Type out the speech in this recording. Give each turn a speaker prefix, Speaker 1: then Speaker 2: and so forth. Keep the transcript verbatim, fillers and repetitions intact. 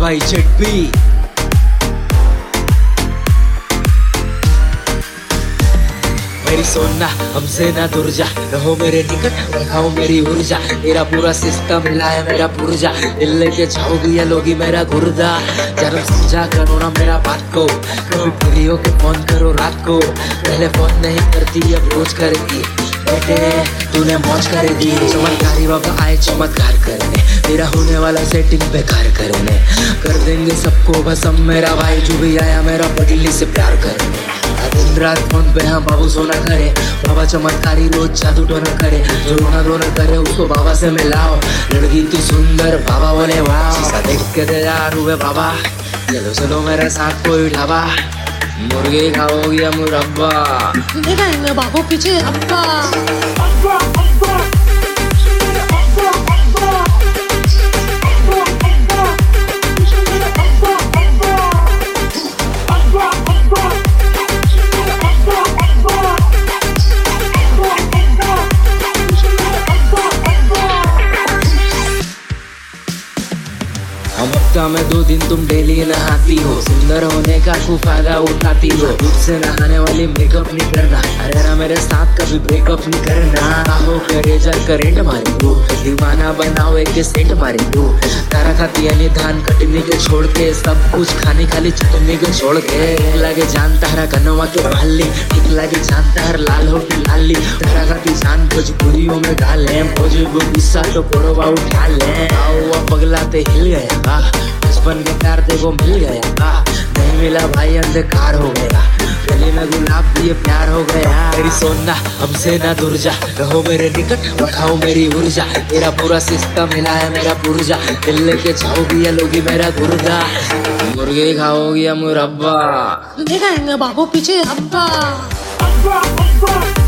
Speaker 1: भाई चिट्टी। मेरी सोना हमसे ना दूर जा, रहो मेरे निकट दिखाओ मेरी ऊर्जा। मेरा पूरा सिस्टम हिला है मेरा पुर्जा, दिल लेके जाओगी या लोगी मेरा गुर्दा। जरा समझा करो ना मेरा बात को, कभी फ्री हो के फोन करो रात को। पहले फोन नहीं करती अब रोज करेगी, बेटे तूने मौज कर दी। चमत्कारी बाबा आए चमत्कार करने, तेरा होने वाला सेटिंग बेकार करने। कर देंगे सबको बस हम, मेरा भाई जो भी आया मेरा बदली से प्यार करने। दिन रात फोन पे हम बाबू सोना करे, बाबा चमत्कारी रोज जादू टोना करे। जो रोना धोना करे उसको बाबा से मिलाओ, लड़की तू सुंदर बाबा बोले वाह। शीशा देख के तैयार हुए बाबा, चलो चलो मेरे साथ कोई ढाबा। मुर्गी खाओगी या मुरब्बा,
Speaker 2: नहीं खाएंगे बाबू पीछे अब्बा।
Speaker 1: हफ्ता में दो दिन तुम डेली नहाती हो, सुंदर होने का खूब फायदा उठाती हो। दूध से नहाने वाली मेकअप नहीं करना, अरे ना मेरे साथ कभी ब्रेकअप नहीं करना। हो रेजर करेंट मारी दो, दीवाना बनाओ एक सेंट मारी दो। तारा खाती यानी धान कटने के छोड़ के, सब कुछ खाने खाली चटनी के छोड़ के। लगे जान तारा कनवा के भाली, ठीक लगे जान तार लाल हो की लाली। तारा खाती जान भोजपुरियों में गाले, भोजपुरी गुस्सा तो कोड़वा उठा ले। आओ पगला ते हिल गया, बचपन के प्यार देखो मिल गया। नहीं मिला भाई अंधकार हो गया, गले में गुलाब दिए प्यार हो गया। मेरी सोना हमसे ना दूर जा, रहो मेरे निकट बढ़ाओ मेरी ऊर्जा। तेरा पूरा सिस्टम हिला है मेरा पुर्जा, दिल लेके जाओगी या लोगी मेरा गुर्दा। मुर्गी खाओगी या मुरब्बा,
Speaker 2: नहीं खाएंगे बाबू पीछे अब्बा।